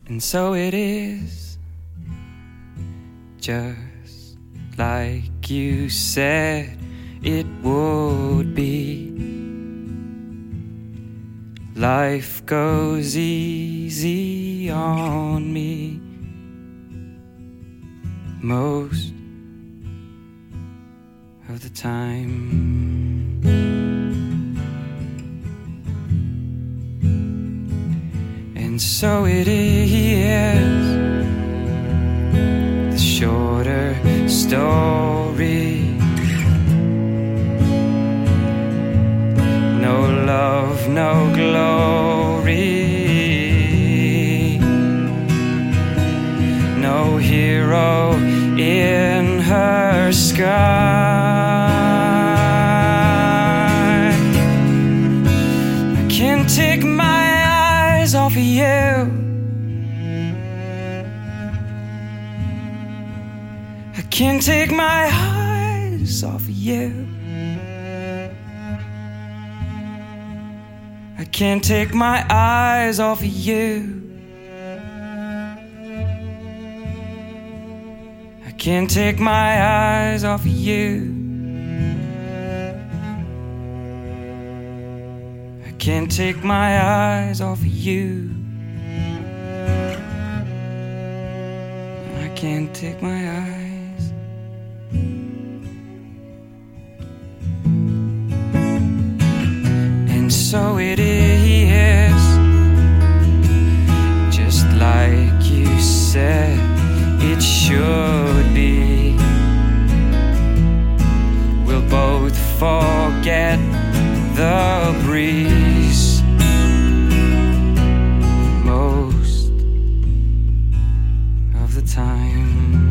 And so it is, just like you said it would be. Life goes easy on me most of the time. And so it is, the shorter story. No love, no glory, no hero in her sky. I can't take my eyes off of you. I can't take my eyes off of you. I can't take my eyes off of you. I can't take my eyes off of you. I can't take my eyes off of you. I can't take my eyes. And so it is, just like you said it should be. We'll both forget the breeze most of the time.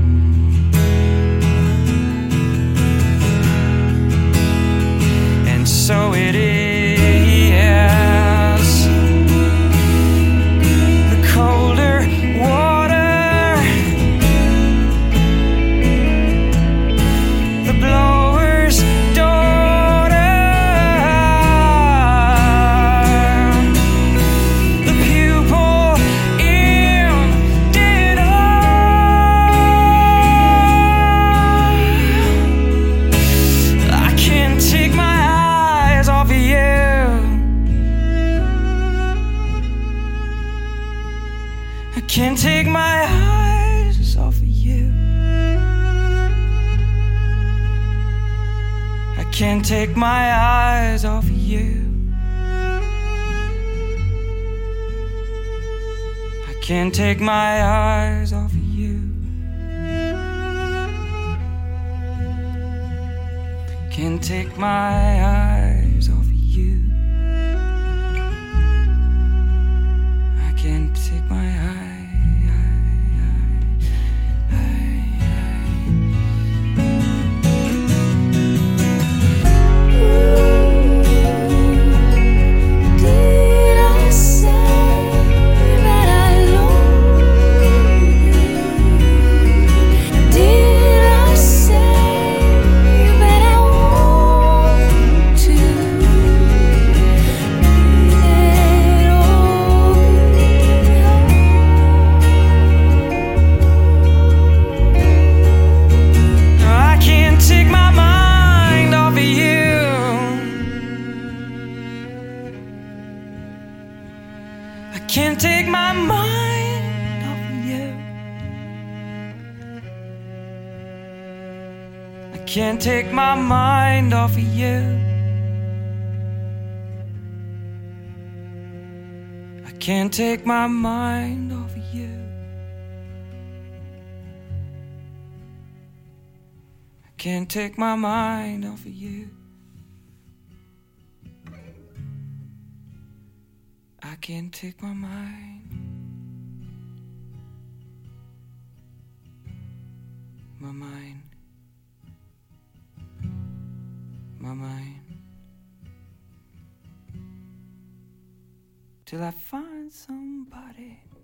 And so it is, I can't take my eyes off of you. I can't take my eyes off of you. I can't take my eyes off of you. Can't take my eyes off of you. I can't take my eyes. I can't take my mind off of you. I can't take my mind off of you. I can't take my mind off of you. I can't take my mind off of you. I can't take my mind. My mind. My mind. Till I find somebody